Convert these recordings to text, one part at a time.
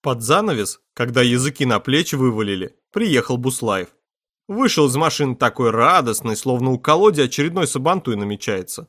Под занавес, когда языки на плечи вывалили, приехал Буслаев. Вышел из машины такой радостный, словно у колоди очередной сабантуй намечается.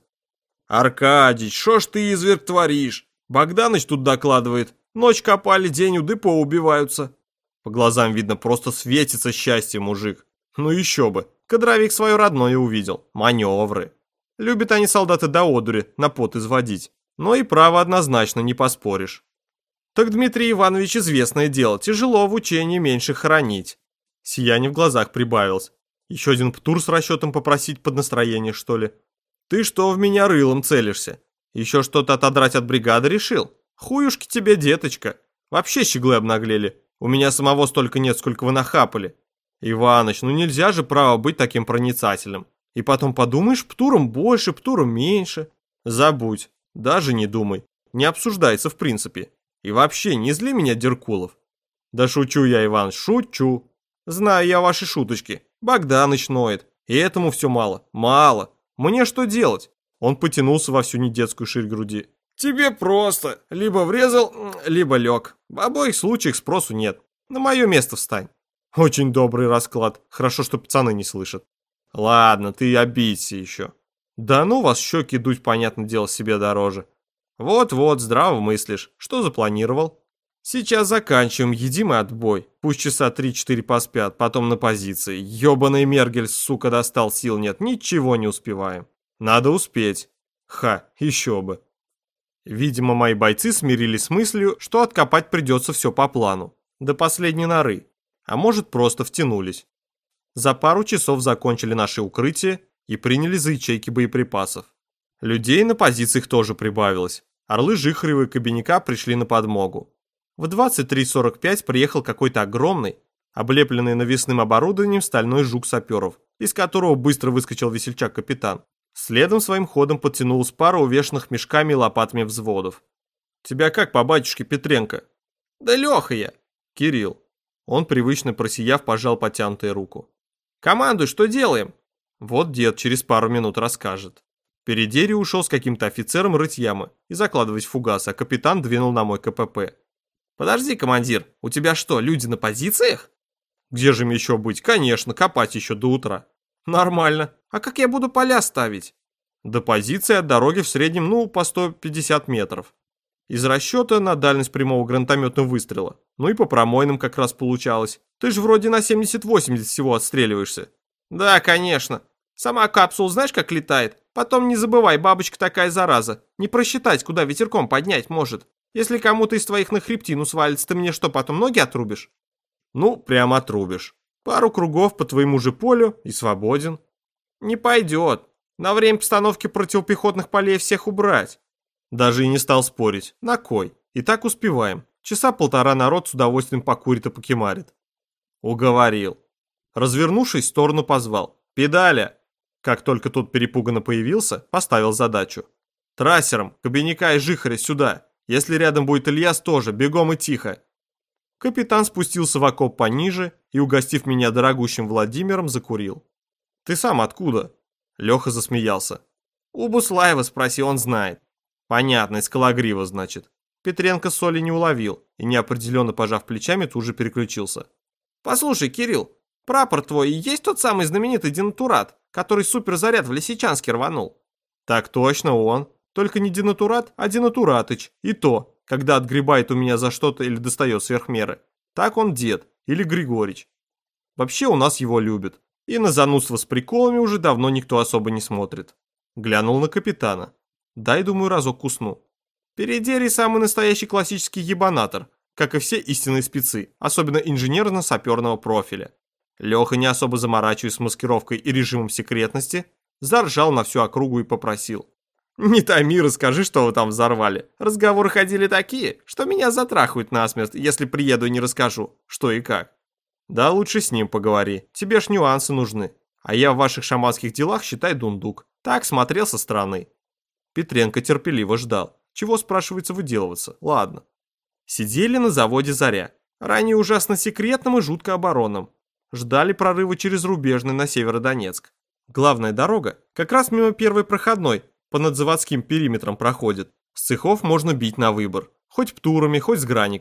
«Аркадич, шо ж ты, изверг, творишь? Богданыч тут докладывает. Ночь копали, день у депо убиваются». По глазам видно, просто светится счастье мужик. Ну еще бы, кадровик свое родное увидел. Маневры. Любят они, солдаты, до одури на пот изводить. Но и право однозначно не поспоришь. Так, Дмитрий Иванович, известное дело, тяжело в учении меньше хоронить. Сияние в глазах прибавилось. Еще один птур с расчетом попросить под настроение, что ли? Ты что в меня рылом целишься? Еще что-то отодрать от бригады решил? Хуюшки тебе, деточка. Вообще щеглы обнаглели. У меня самого столько нет, сколько вы нахапали. Иваныч, ну нельзя же право быть таким проницательным. И потом подумаешь, птуром больше, птуром меньше. Забудь, даже не думай. Не обсуждается в принципе. И вообще, не зли меня, Деркулов. Да шучу я, Иван, шучу. Знаю я ваши шуточки. Богданыч ноет. И этому все мало. Мало. Мне что делать? Он потянулся во всю недетскую ширь груди. Тебе просто. Либо врезал, либо лег. В обоих случаях спросу нет. На мое место встань. Очень добрый расклад. Хорошо, что пацаны не слышат. Ладно, ты обидься еще. Да ну вас щеки дуть, понятное дело, себе дороже. Вот-вот, здраво мыслишь. Что запланировал? Сейчас заканчиваем, едим и отбой. Пусть часа 3-4 поспят, потом на позиции. Ёбаный Мергель, сука, достал, сил нет, ничего не успеваем. Надо успеть. Ха, еще бы. Видимо, мои бойцы смирились с мыслью, что откопать придется все по плану. До последней норы. А может, просто втянулись. За пару часов закончили наши укрытия и приняли за ячейки боеприпасов. Людей на позициях тоже прибавилось. Орлы Жихарева и Кабиника пришли на подмогу. В 23:45 приехал какой-то огромный, облепленный навесным оборудованием стальной жук саперов, из которого быстро выскочил весельчак-капитан. Следом своим ходом подтянулась пара увешанных мешками и лопатами взводов. «Тебя как по батюшке Петренко?» «Да Леха я!» «Кирилл». Он, привычно просияв, пожал потянутую руку. «Командуй, что делаем?» Вот дед через пару минут расскажет. Передери ушел с каким-то офицером рыть ямы и закладывать фугас, а капитан двинул на мой КПП. «Подожди, командир, у тебя что, люди на позициях?» «Где же им еще быть? Конечно, копать еще до утра». «Нормально. А как я буду поля ставить?» «До позиции от дороги в среднем, по 150 метров. Из расчета на дальность прямого гранатометного выстрела. Ну и по промойным как раз получалось. Ты же вроде на 70-80 всего отстреливаешься». «Да, конечно. Сама капсула знаешь, как летает? Потом не забывай, бабочка такая зараза. Не просчитать, куда ветерком поднять может. Если кому-то из твоих на хребтину свалится, ты мне что, потом ноги отрубишь?» «Ну, прямо отрубишь. Пару кругов по твоему же полю и свободен». «Не пойдет. На время постановки противопехотных полей всех убрать». Даже и не стал спорить. На кой? И так успеваем. Часа полтора народ с удовольствием покурит и покемарит. Уговорил. Развернувшись, в сторону позвал. «Педаля!» Как только тот перепуганно появился, поставил задачу. «Трассером, Кабиника и Жихаря сюда. Если рядом будет Ильяс, тоже, бегом и тихо». Капитан спустился в окоп пониже и, угостив меня дорогущим Владимиром, закурил. «Ты сам откуда?» Леха засмеялся. «У Буслаева спроси, он знает». «Понятно, из Калагрива, значит». Петренко соли не уловил и, неопределенно пожав плечами, тут же переключился. «Послушай, Кирилл, прапор твой и есть тот самый знаменитый денатурат, который суперзаряд в Лисичанске рванул?» «Так точно он. Только не денатурат, а денатуратыч. И то, когда отгребает у меня за что-то или достает сверх меры. Так он дед или Григорич. Вообще у нас его любят. И на занудство с приколами уже давно никто особо не смотрит». Глянул на капитана. «Дай, думаю, разок кусну». Передери самый настоящий классический ебанатор, как и все истинные спецы, особенно инженерно-саперного профиля. Леха, не особо заморачиваясь с маскировкой и режимом секретности, заржал на всю округу и попросил. «Не томи, расскажи, что вы там взорвали. Разговоры ходили такие, что меня затрахают насмерть, если приеду и не расскажу, что и как». «Да лучше с ним поговори, тебе ж нюансы нужны. А я в ваших шаманских делах, считай, дундук. Так смотрел со стороны». Петренко терпеливо ждал. Чего, спрашивается, выделываться? Ладно. Сидели на заводе «Заря». Ранее ужасно секретным и жутко оборонным. Ждали прорыва через Рубежный на Северодонецк. Главная дорога как раз мимо первой проходной, по надзаводским периметрам проходит. С цехов можно бить на выбор. Хоть птурами, хоть с граников.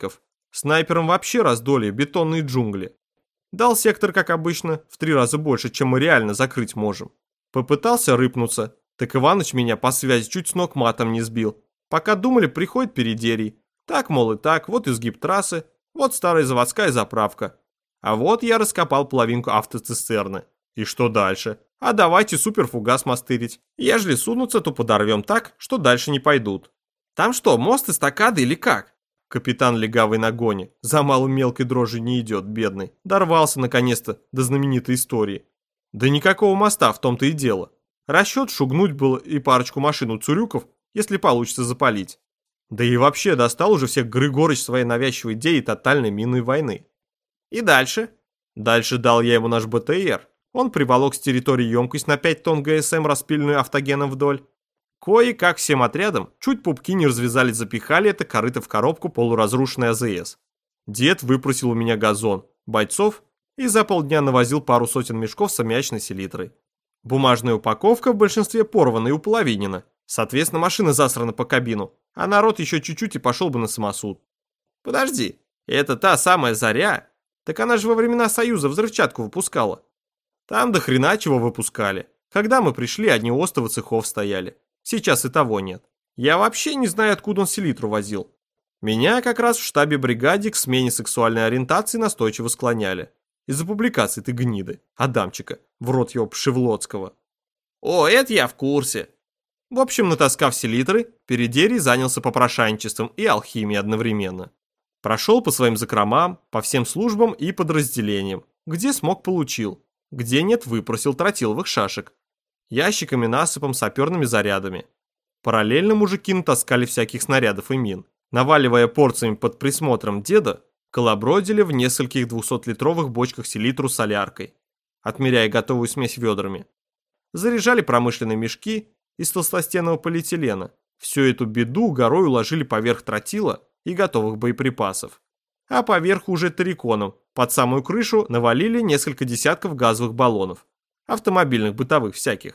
Снайперам вообще раздолье, бетонные джунгли. Дал сектор, как обычно, в 3 раза больше, чем мы реально закрыть можем. Попытался рыпнуться, так Иваныч меня по связи чуть с ног матом не сбил. Пока думали, приходит передерий. Так, мол, и так, вот изгиб трассы, вот старая заводская заправка. А вот я раскопал половинку автоцистерны. И что дальше? А давайте суперфугас мастырить. Ежели сунутся, то подорвем так, что дальше не пойдут. Там что, мост эстакады или как? Капитан легавый на гоне, за малым мелкой дрожи не идет, бедный. Дорвался наконец-то до знаменитой истории. Да никакого моста, в том-то и дело. Расчет шугнуть было и парочку машин у цурюков, если получится запалить. Да и вообще достал уже всех Григорыч своей навязчивой идеей тотальной минной войны. И дальше? Дальше дал я ему наш БТР. Он приволок с территории емкость на 5 тонн ГСМ, распиленную автогеном вдоль. Кое-как всем отрядом, чуть пупки не развязали, запихали это корыто в коробку полуразрушенной АЗС. Дед выпросил у меня газон, бойцов и за полдня навозил пару сотен мешков с аммиачной селитрой. Бумажная упаковка в большинстве порвана и уполовинена. Соответственно, машина засрана по кабину, а народ еще чуть-чуть и пошел бы на самосуд. Подожди, это та самая Заря? Так она же во времена Союза взрывчатку выпускала. Там до хрена чего выпускали. Когда мы пришли, одни остовы цехов стояли. Сейчас и того нет. Я вообще не знаю, откуда он селитру возил. Меня как раз в штабе бригаде к смене сексуальной ориентации настойчиво склоняли. Из-за публикаций ты гниды, Адамчика, в рот его Пшевлотского. О, это я в курсе. В общем, натаскав селитры, Передерий занялся попрошайничеством и алхимией одновременно. Прошел по своим закромам, по всем службам и подразделениям. Где смог, получил. Где нет, выпросил тротиловых шашек. Ящиками насыпом, саперными зарядами. Параллельно мужики натаскали всяких снарядов и мин. Наваливая порциями под присмотром деда, колобродили в нескольких 200-литровых бочках селитру с соляркой, отмеряя готовую смесь ведрами. Заряжали промышленные мешки из толстостенного полиэтилена. Всю эту беду горой уложили поверх тротила и готовых боеприпасов. А поверху уже тариконом, под самую крышу навалили несколько десятков газовых баллонов. Автомобильных, бытовых, всяких.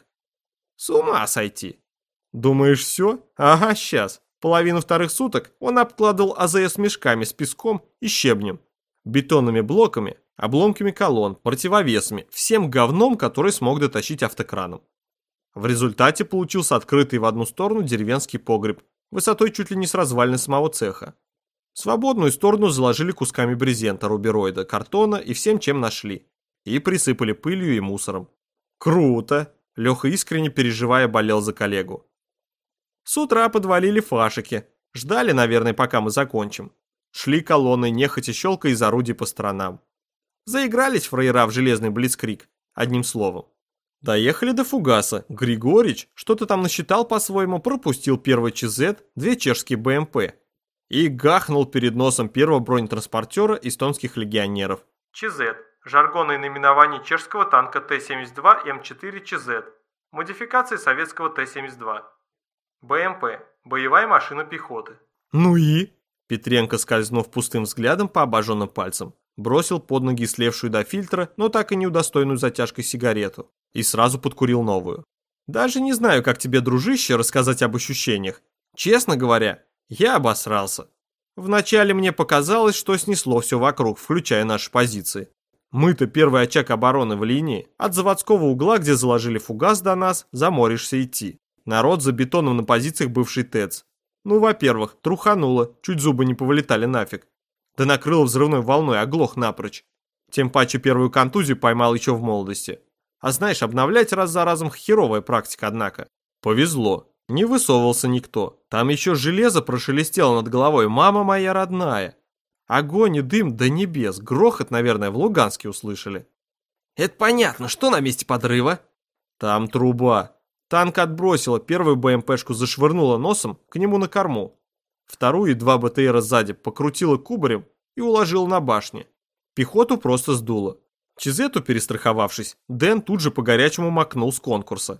С ума сойти. Думаешь, все? Ага, сейчас. Половину вторых суток он обкладывал АЗС мешками с песком и щебнем, бетонными блоками, обломками колонн, противовесами, всем говном, который смог дотащить автокраном. В результате получился открытый в одну сторону деревенский погреб, высотой чуть ли не с развалины самого цеха. Свободную сторону заложили кусками брезента, рубероида, картона и всем, чем нашли. И присыпали пылью и мусором. Круто! Леха, искренне переживая, болел за коллегу. С утра подвалили фашики. Ждали, наверное, пока мы закончим. Шли колонны, нехотя щелкая из орудий по сторонам. Заигрались фраера в железный блицкриг, одним словом. Доехали до фугаса. Григорич что-то там насчитал по-своему, пропустил первый ЧЗ, 2 чешские БМП. И гахнул перед носом первого бронетранспортера эстонских легионеров. ЧЗ. Жаргонное наименование чешского танка Т-72 М4 ЧЗ. Модификация советского Т-72. БМП. Боевая машина пехоты. Ну и? Петренко, скользнув пустым взглядом по обожженным пальцам, бросил под ноги слевшую до фильтра, но так и не удостоенную затяжкой сигарету, и сразу подкурил новую. Даже не знаю, как тебе, дружище, рассказать об ощущениях. Честно говоря, я обосрался. Вначале мне показалось, что снесло все вокруг, включая наши позиции. Мы-то первый очаг обороны в линии. От заводского угла, где заложили фугас до нас, заморишься идти. Народ за бетоном на позициях бывший ТЭЦ. Ну, во-первых, трухануло, чуть зубы не повылетали нафиг. Да накрыло взрывной волной, оглох напрочь. Тем паче первую контузию поймал еще в молодости. А знаешь, обновлять раз за разом херовая практика, однако. Повезло. Не высовывался никто. Там еще железо прошелестело над головой. Мама моя родная. Огонь и дым до небес. Грохот, наверное, в Луганске услышали. Это понятно. Что на месте подрыва? Там труба. Танк отбросило, первую БМПшку зашвырнуло носом к нему на корму. Вторую и 2 БТРа сзади покрутило кубарем и уложило на башне. Пехоту просто сдуло. Чизету, перестраховавшись, Дэн тут же по-горячему макнул с конкурса.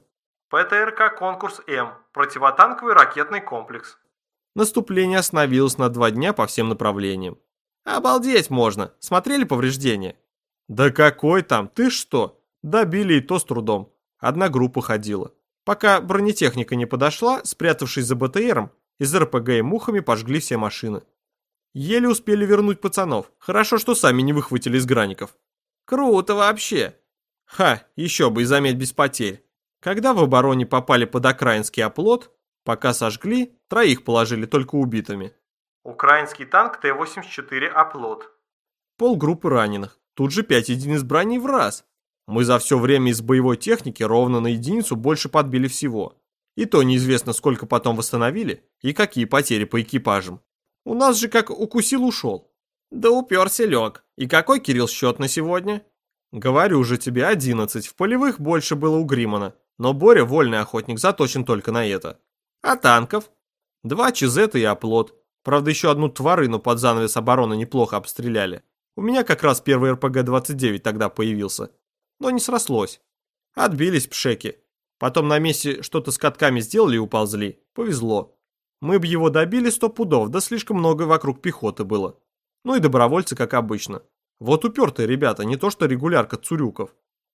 ПТРК «Конкурс М». Противотанковый ракетный комплекс. Наступление остановилось на 2 дня по всем направлениям. Обалдеть можно. Смотрели повреждения? Да какой там, ты что? Добили и то с трудом. Одна группа ходила. Пока бронетехника не подошла, спрятавшись за БТРом, из РПГ и мухами пожгли все машины. Еле успели вернуть пацанов. Хорошо, что сами не выхватили из граников. Круто вообще. Ха, еще бы и заметь без потерь. Когда в обороне попали под украинский оплот, пока сожгли, 3 положили только убитыми. Украинский танк Т-84 оплот. Полгруппы раненых. Тут же 5 единиц брони в раз. Мы за все время из боевой техники ровно на единицу больше подбили всего. И то неизвестно, сколько потом восстановили и какие потери по экипажам. У нас же как укусил ушел. Да уперся лег. И какой, Кирилл, счет на сегодня? Говорю же тебе, 11. В полевых больше было у Гримана. Но Боря, вольный охотник, заточен только на это. А танков? 2 ЧЗ и оплот. Правда, еще одну тварину под занавес обороны неплохо обстреляли. У меня как раз первый РПГ-29 тогда появился. Но не срослось. Отбились пшеки. Потом на месте что-то с катками сделали и уползли. Повезло. Мы бы его добили 100 пудов, да слишком много вокруг пехоты было. Ну и добровольцы, как обычно. Вот упертые ребята, не то что регулярка Цурюков.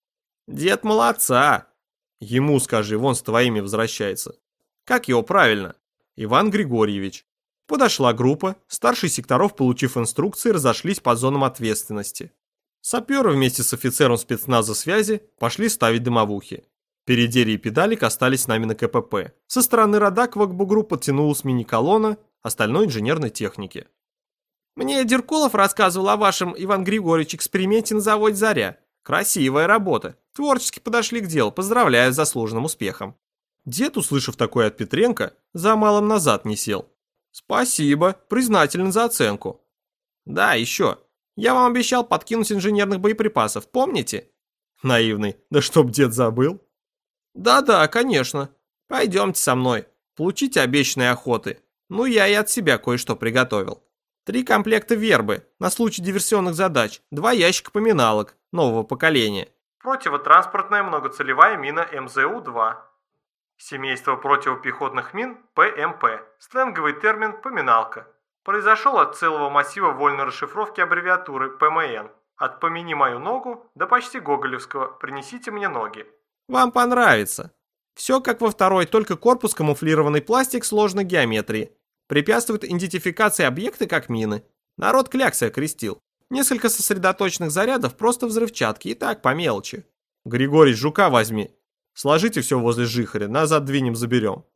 Дед молодца. Ему скажи, вон с твоими возвращается. Как его правильно? Иван Григорьевич. Подошла группа, старшие секторов, получив инструкции, разошлись по зонам ответственности. Саперы вместе с офицером спецназа связи пошли ставить дымовухи. Передерий и Педалик остались с нами на КПП. Со стороны Радакова к бугру подтянулась мини-колонна остальной инженерной техники. Мне Деркулов рассказывал о вашем, Иван Григорьевич, эксперименте на заводе «Заря». Красивая работа. Творчески подошли к делу. Поздравляю с заслуженным успехом. Дед, услышав такое от Петренко, за малым назад не сел. Спасибо, признателен за оценку. Да, еще. Я вам обещал подкинуть инженерных боеприпасов, помните? Наивный, да чтоб дед забыл. Да-да, конечно. Пойдемте со мной. Получите обещанные охоты. Ну, я и от себя кое-что приготовил. 3 комплекта вербы на случай диверсионных задач, 2 ящика поминалок нового поколения. Противотранспортная многоцелевая мина МЗУ-2. Семейство противопехотных мин ПМП. Сленговый термин «поминалка». Произошел от целого массива вольной расшифровки аббревиатуры ПМН. От «помяни мою ногу» до почти гоголевского «принесите мне ноги». Вам понравится. Все как во второй, только корпус камуфлированный пластик сложной геометрии. Препятствует идентификации объекта как мины. Народ кляксы окрестил. Несколько сосредоточенных зарядов просто взрывчатки и так по мелочи. Григорий, жука возьми. Сложите все возле жихаря, назад двинем заберем.